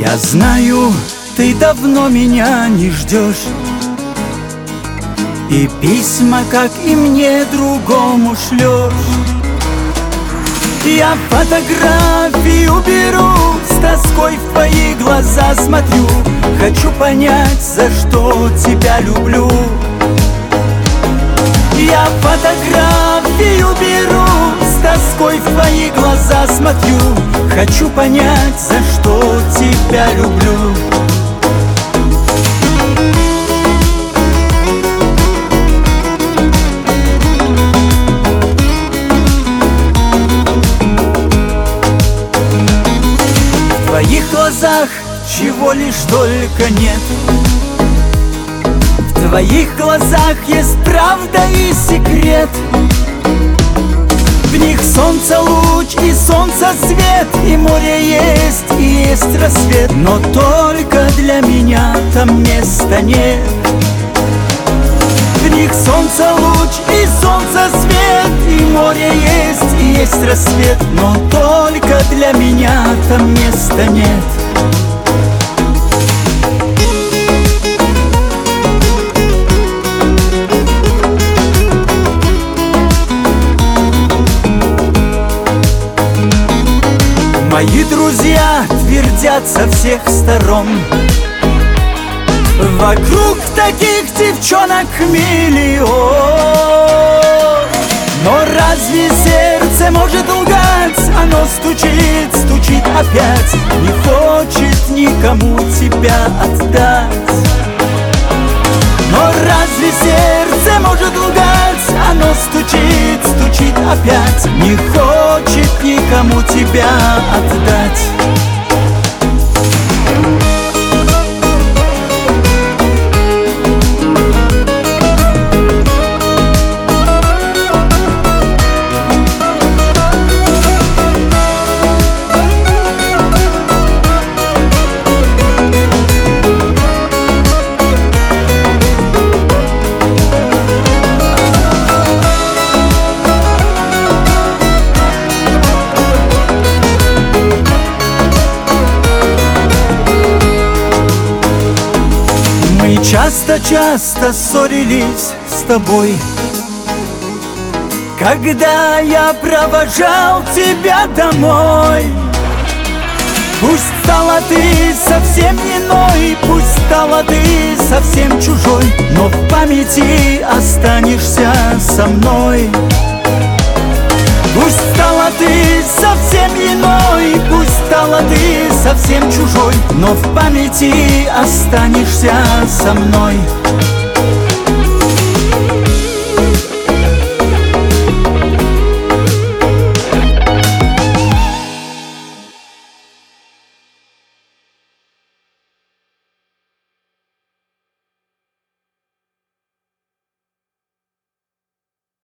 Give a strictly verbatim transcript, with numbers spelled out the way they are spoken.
Я знаю, ты давно меня не ждешь, и письма, как и мне, другому шлешь. Я фотографию беру, с тоской в твои глаза смотрю. Хочу понять, за что тебя люблю. Я фотографию беру, с тоской в твои глаза смотрю. Хочу понять, за что тебя люблю. В твоих глазах чего лишь только нет. В твоих глазах есть правда и секрет. В них солнце луч и солнце свет, и море есть, и есть рассвет. Но только для меня там места нет. В них солнце луч и солнце свет, и море есть, и есть рассвет. Но только для меня там места нет. Мои друзья твердят со всех сторон: вокруг таких девчонок миллион. Но разве сердце может лгать? Оно стучит, стучит опять, не хочет никому тебя отдать. Но разве сердце может лгать? Оно стучит, стучит опять, не хочет никому тебя отдать. Часто-часто ссорились с тобой, когда я провожал тебя домой. Пусть стала ты совсем иной, пусть стала ты совсем чужой, но в памяти останешься со мной. Пусть стала ты совсем иной, пусть стала ты совсем чужой, но в памяти останешься со мной.